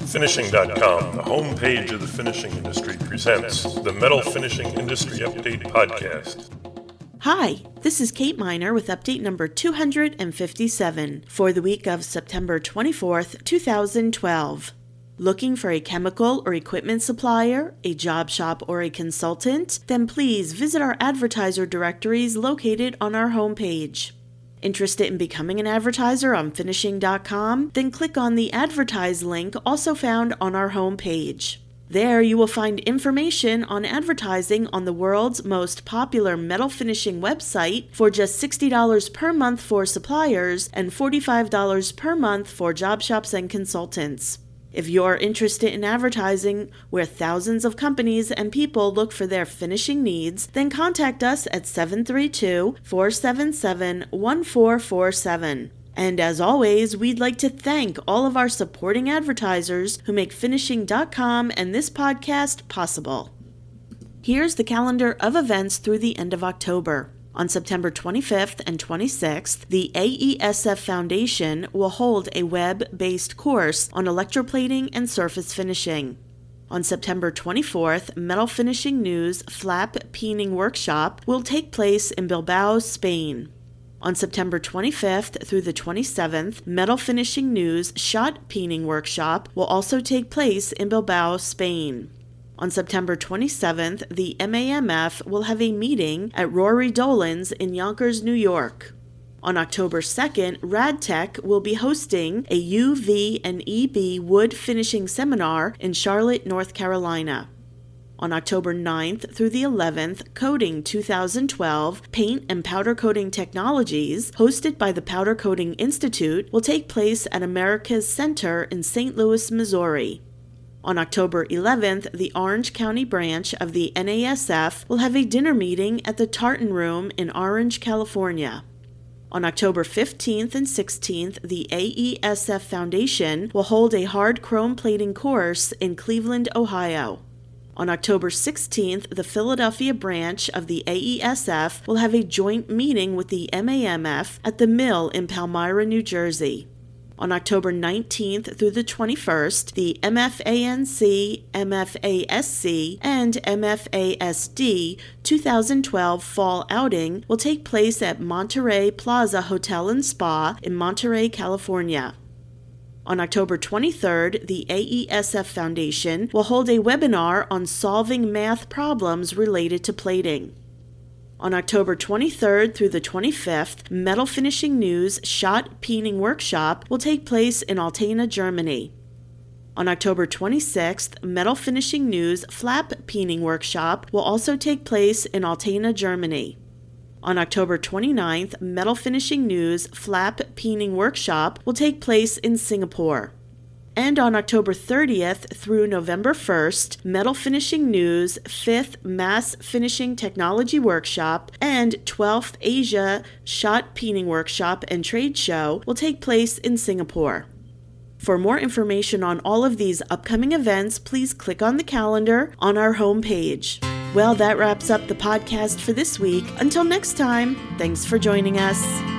Finishing.com, the homepage of the finishing industry, presents the Metal Finishing Industry Update Podcast. Hi, this is Kate Miner with update number 257 for the week of September 24th, 2012. Looking for a chemical or equipment supplier, a job shop, or a consultant? Then please visit our advertiser directories located on our homepage. Interested in becoming an advertiser on Finishing.com? Then click on the Advertise link also found on our homepage. There you will find information on advertising on the world's most popular metal finishing website for just $60 per month for suppliers and $45 per month for job shops and consultants. If you're interested in advertising where thousands of companies and people look for their finishing needs, then contact us at 732-477-1447. And as always, we'd like to thank all of our supporting advertisers who make Finishing.com and this podcast possible. Here's the calendar of events through the end of October. On September 25th and 26th, the AESF Foundation will hold a web-based course on electroplating and surface finishing. On September 24th, Metal Finishing News Flap Peening Workshop will take place in Bilbao, Spain. On September 25th through the 27th, Metal Finishing News Shot Peening Workshop will also take place in Bilbao, Spain. On September 27th, the MAMF will have a meeting at Rory Dolan's in Yonkers, New York. On October 2nd, RadTech will be hosting a UV and EB wood finishing seminar in Charlotte, North Carolina. On October 9th through the 11th, Coating 2012 Paint and Powder Coating Technologies, hosted by the Powder Coating Institute, will take place at America's Center in St. Louis, Missouri. On October 11th, the Orange County branch of the NASF will have a dinner meeting at the Tartan Room in Orange, California. On October 15th and 16th, the AESF Foundation will hold a hard chrome plating course in Cleveland, Ohio. On October 16th, the Philadelphia branch of the AESF will have a joint meeting with the MAMF at the Mill in Palmyra, New Jersey. On October 19th through the 21st, the MFANC, MFASC, and MFASD 2012 Fall Outing will take place at Monterey Plaza Hotel and Spa in Monterey, California. On October 23rd, the AESF Foundation will hold a webinar on solving math problems related to plating. On October 23rd through the 25th, Metal Finishing News Shot Peening Workshop will take place in Altena, Germany. On October 26th, Metal Finishing News Flap Peening Workshop will also take place in Altena, Germany. On October 29th, Metal Finishing News Flap Peening Workshop will take place in Singapore. And on October 30th through November 1st, Metal Finishing News 5th Mass Finishing Technology Workshop and 12th Asia Shot Peening Workshop and Trade Show will take place in Singapore. For more information on all of these upcoming events, please click on the calendar on our homepage. Well, that wraps up the podcast for this week. Until next time, thanks for joining us.